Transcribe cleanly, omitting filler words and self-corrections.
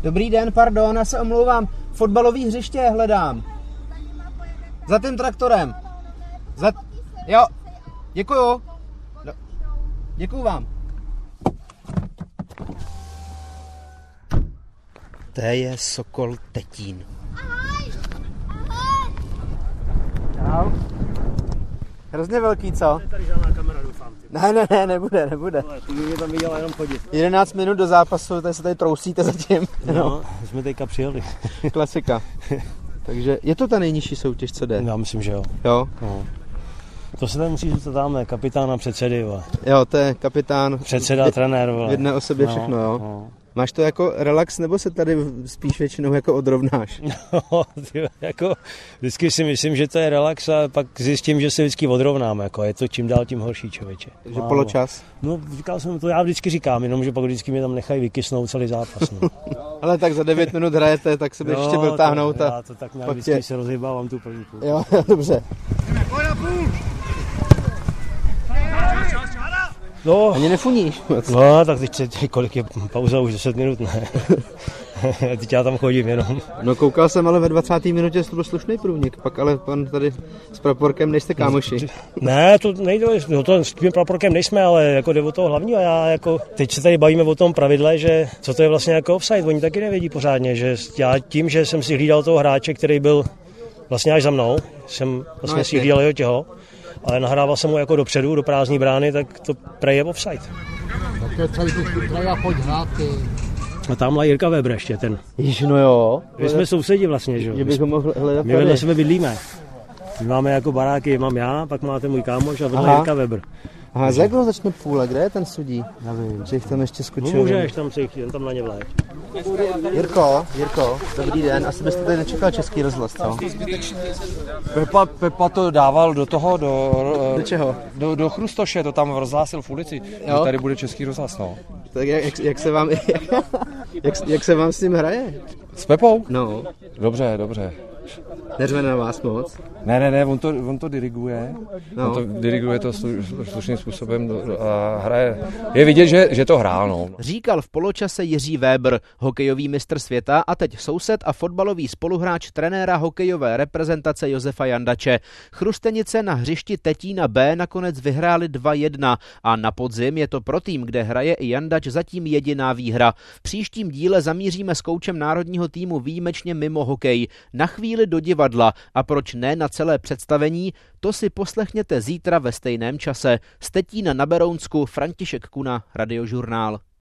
Dobrý den, pardon, já se omlouvám. Fotbalový hřiště hledám. Za tím traktorem. Jo, děkuju. Děkuju vám. To je Sokol Tetín. Ahoj. Hrozně velký, co? Je tady žádná kamera, doufám. Ne, nebude. Ty mě tam viděla jenom chodit. 11 minut do zápasu, tady se tady trousíte zatím. No, jsme teďka přijeli. Klasika. Takže je to ta nejnižší soutěž, co jde? Já myslím, že jo. Jo? No. To se tady musí říct, dáme kapitána předsedy. Jo, to je kapitán. Předseda, trenér. V jedné osobě všechno, jo. No. Máš to jako relax, nebo se tady spíš většinou jako odrovnáš? No, jako vždycky si myslím, že to je relax a pak zjistím, že se vždycky odrovnám. Jako je to čím dál tím horší, člověče. Takže poločas? No, říkal jsem to, já vždycky říkám, jenom že pak vždycky mě tam nechají vykysnout celý zápas. No. Ale tak za 9 minut hrajete, tak se budeš ještě protáhnout. Já to tak nějak vždycky se rozhýbávám tu první půl. Jo, dobře. No, ani nefuníš moc. No, tak teď kolik je pauza, už 10 minut, ne. Teď já tam chodím jenom. No koukal jsem, ale ve 20. minutě to byl slušný průnik, pak ale pan tady s praporkem nejste kámoši. Ne, to nejde, no to s tím praporkem nejsme, ale jako jde o toho hlavního. Já jako, teď se tady bavíme o tom pravidle, že co to je vlastně jako offside, oni taky nevědí pořádně, že já tím, že jsem si hlídal toho hráče, který byl vlastně až za mnou, jsem vlastně si hlídal jeho těho, ale nahrával jsem mu jako dopředu, do prázdné brány, tak to prej je offside. Tak je celý traja, pojď hrát, ty. A tamhle Jirka Weber ještě ten. Jež, no jo. My jsme sousedi vlastně, že jo. Že bych ho mohl hledat. My vedle sebe bydlíme. My máme jako baráky, mám já, pak máte můj kámoš a vedle Jirka Weber. Aha, za jak dlouho začne půle? Kde je ten sudí? Nevím. Že jich tam ještě skočil. No můžeš, tam si jen tam na ně vléď. Jirko, dobrý den. Asi byste tady nečekal Český rozhlas, co? Pepa to dával do toho, do čeho? Do Chrustoše, to tam rozhlásil v ulici, že tady bude Český rozhlas, no. Tak jak se vám s tím hraje? S Pepou? No. Dobře. Neřve na vás moc? Ne, on to diriguje. No. On to diriguje to slušným způsobem a hraje. Je vidět, že to hrál, no. Říkal v poločase Jiří Weber, hokejový mistr světa a teď soused a fotbalový spoluhráč trenéra hokejové reprezentace Josefa Jandače. Chrustenice na hřišti Tetína B nakonec vyhráli 2-1 a na podzim je to pro tým, kde hraje i Jandač, zatím jediná výhra. V příštím díle zamíříme s koučem národního týmu výjimečně mimo hokej. Na chvíli do divadla a proč ne na celé představení, to si poslechněte zítra ve stejném čase. Z Tetína na Berounsku, František Kuna, Radiožurnál.